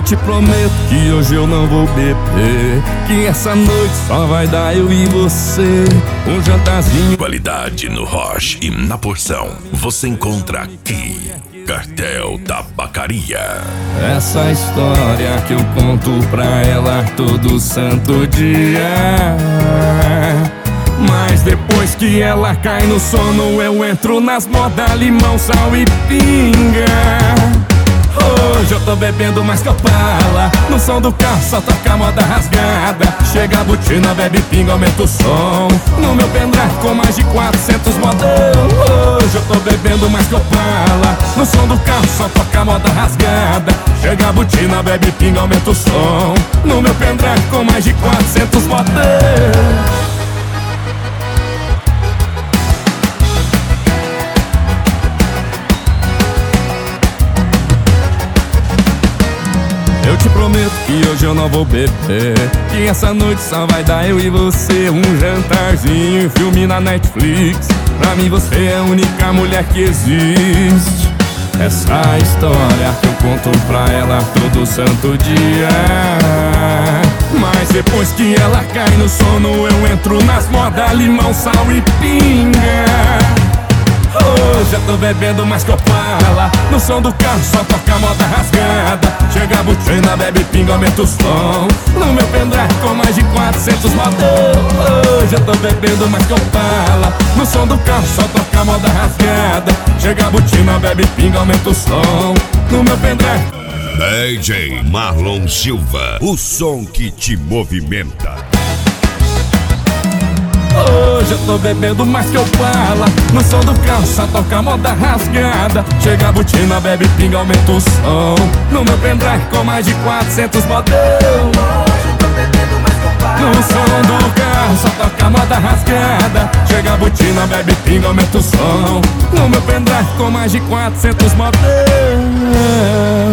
te prometo que hoje eu não vou beber, que essa noite só vai dar eu e você. Um jantarzinho. Qualidade no Roche e na porção você encontra aqui. Cartel Tabacaria. Essa história que eu conto pra ela todo santo dia, mas depois que ela cai no sono eu entro nas modas limão, sal e pinga. Hoje eu tô bebendo mais que Opala, no som do carro só toca moda rasgada. Chega a botina, bebe pinga, aumenta o som, no meu pendrive com mais de 400 modão. Hoje eu tô bebendo mais que Opala, no som do carro só toca moda rasgada. Chega a botina, bebe pinga, aumenta o som, no meu pendrive com mais de 400 modão. Eu te prometo que hoje eu não vou beber, que essa noite só vai dar eu e você. Um jantarzinho, filme na Netflix, pra mim você é a única mulher que existe. Essa história que eu conto pra ela todo santo dia, mas depois que ela cai no sono eu entro nas modas limão, sal e pinga. Hoje eu tô bebendo mais que Opala, no som do carro só toca moda rasgada. Chega a botina, bebe pinga, aumenta o som, no meu pendrive com mais de 400 modão. Hoje eu tô bebendo mais que Opala, no som do carro só toca moda rasgada. Chega a botina, bebe pinga, aumenta o som, no meu pendrive. DJ Marlon Silva, o som que te movimenta. Hoje eu tô bebendo mais que Opala, no som do carro só toca moda rasgada. Chega a botina, bebe pinga, aumenta o som, no meu pendrive com mais de 400 modão. Hoje eu tô bebendo mais que Opala, no som do carro só toca moda rasgada. Chega a botina, bebe pinga, aumenta o som, no meu pendrive com mais de 400 modão.